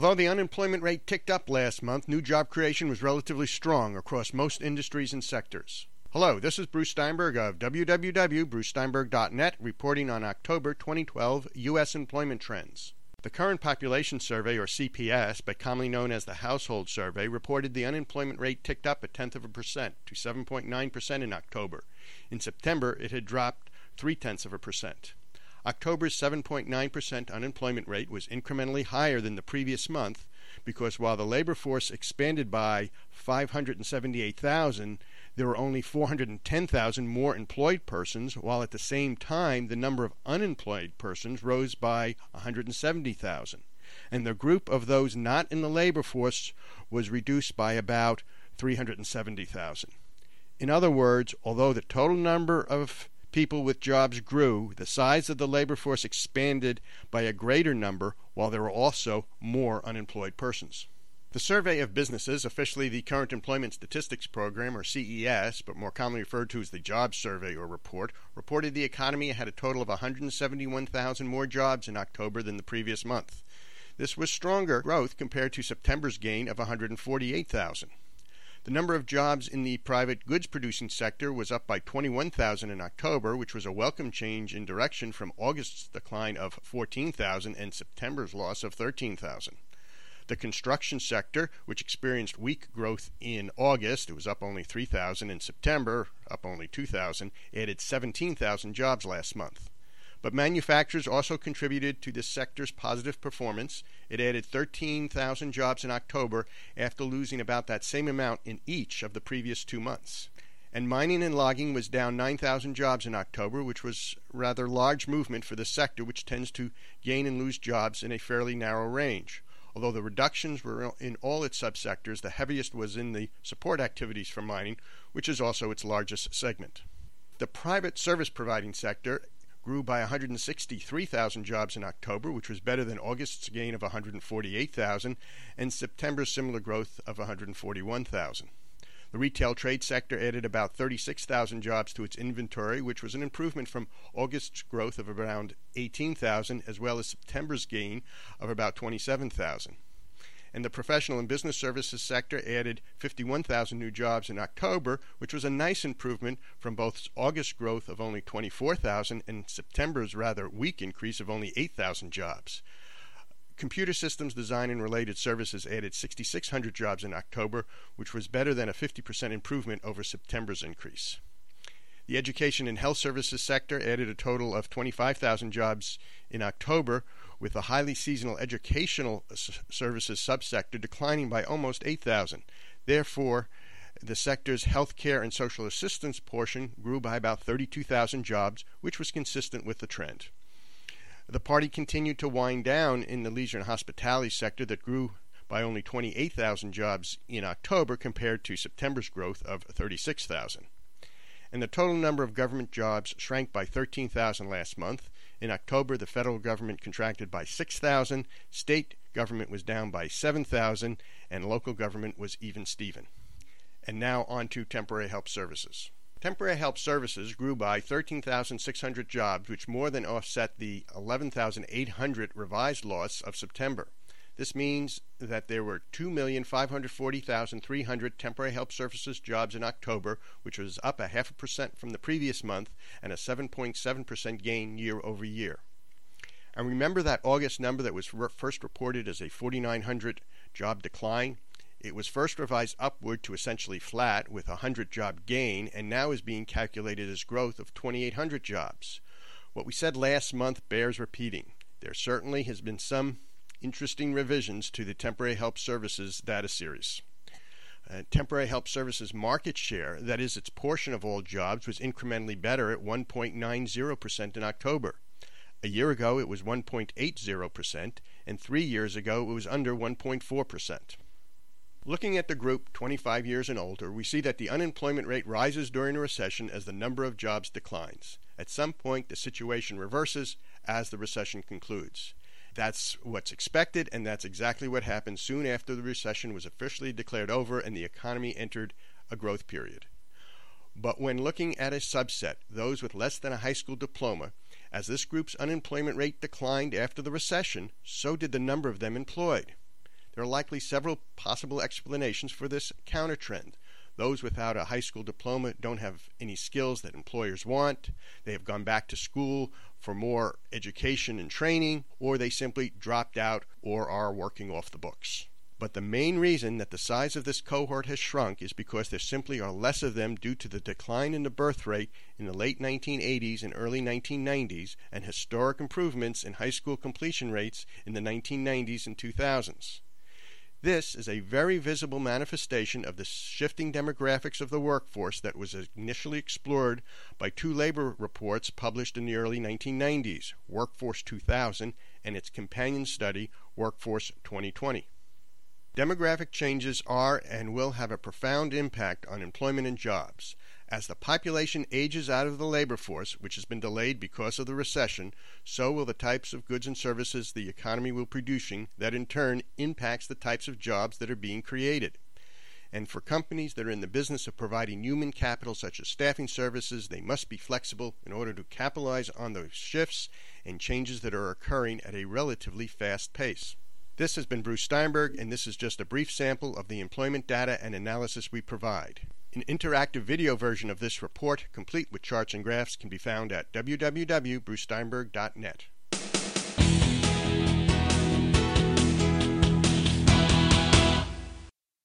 Although the unemployment rate ticked up last month, new job creation was relatively strong across most industries and sectors. Hello, this is Bruce Steinberg of www.brucesteinberg.net reporting on October 2012 U.S. employment trends. The Current Population Survey, or CPS, but commonly known as the Household Survey, reported the unemployment rate ticked up 0.1% to 7.9% in October. In September, it had dropped 0.3%. October's 7.9% unemployment rate was incrementally higher than the previous month because while the labor force expanded by 578,000, there were only 410,000 more employed persons, while at the same time the number of unemployed persons rose by 170,000. And the group of those not in the labor force was reduced by about 370,000. In other words, although the total number of people with jobs grew, the size of the labor force expanded by a greater number, while there were also more unemployed persons. The Survey of Businesses, officially the Current Employment Statistics Program, or CES, but more commonly referred to as the Jobs Survey or Report, reported the economy had a total of 171,000 more jobs in October than the previous month. This was stronger growth compared to September's gain of 148,000. The number of jobs in the private goods-producing sector was up by 21,000 in October, which was a welcome change in direction from August's decline of 14,000 and September's loss of 13,000. The construction sector, which experienced weak growth in August, it was up only 3,000, in September, up only 2,000, added 17,000 jobs last month. But manufacturers also contributed to this sector's positive performance. It added 13,000 jobs in October after losing about that same amount in each of the previous 2 months. And mining and logging was down 9,000 jobs in October, which was a rather large movement for the sector, which tends to gain and lose jobs in a fairly narrow range. Although the reductions were in all its subsectors, the heaviest was in the support activities for mining, which is also its largest segment. The private service providing sector grew by 163,000 jobs in October, which was better than August's gain of 148,000 and September's similar growth of 141,000. The retail trade sector added about 36,000 jobs to its inventory, which was an improvement from August's growth of around 18,000 as well as September's gain of about 27,000. And the professional and business services sector added 51,000 new jobs in October, which was a nice improvement from both August's growth of only 24,000 and September's rather weak increase of only 8,000 jobs. Computer systems design and related services added 6,600 jobs in October, which was better than a 50% improvement over September's increase. The education and health services sector added a total of 25,000 jobs in October, with the highly seasonal educational services subsector declining by almost 8,000. Therefore, the sector's healthcare and social assistance portion grew by about 32,000 jobs, which was consistent with the trend. The party continued to wind down in the leisure and hospitality sector that grew by only 28,000 jobs in October compared to September's growth of 36,000. And the total number of government jobs shrank by 13,000 last month. In October, the federal government contracted by 6,000, state government was down by 7,000, and local government was even-steven. And now on to temporary help services. Temporary help services grew by 13,600 jobs, which more than offset the 11,800 revised loss of September. This means that there were 2,540,300 temporary help services jobs in October, which was up 0.5% from the previous month and a 7.7% gain year over year. And remember that August number that was first reported as a 4,900 job decline? It was first revised upward to essentially flat with a 100 job gain and now is being calculated as growth of 2,800 jobs. What we said last month bears repeating. There certainly has been some interesting revisions to the temporary help services data series. Temporary help services market share, that is its portion of all jobs, was incrementally better at 1.90% in October. A year ago it was 1.80%, and 3 years ago it was under 1.4%. Looking at the group 25 years and older, we see that the unemployment rate rises during a recession as the number of jobs declines. At some point the situation reverses as the recession concludes. That's what's expected, and that's exactly what happened soon after the recession was officially declared over and the economy entered a growth period. But when looking at a subset, those with less than a high school diploma, as this group's unemployment rate declined after the recession, so did the number of them employed. There are likely several possible explanations for this counter-trend. Those without a high school diploma don't have any skills that employers want. They have gone back to school for more education and training, or they simply dropped out or are working off the books. But the main reason that the size of this cohort has shrunk is because there simply are less of them due to the decline in the birth rate in the late 1980s and early 1990s and historic improvements in high school completion rates in the 1990s and 2000s. This is a very visible manifestation of the shifting demographics of the workforce that was initially explored by two labor reports published in the early 1990s, Workforce 2000 and its companion study, Workforce 2020. Demographic changes are and will have a profound impact on employment and jobs. As the population ages out of the labor force, which has been delayed because of the recession, so will the types of goods and services the economy will be producing, that in turn impacts the types of jobs that are being created. And for companies that are in the business of providing human capital such as staffing services, they must be flexible in order to capitalize on those shifts and changes that are occurring at a relatively fast pace. This has been Bruce Steinberg, and this is just a brief sample of the employment data and analysis we provide. An interactive video version of this report, complete with charts and graphs, can be found at www.brucesteinberg.net.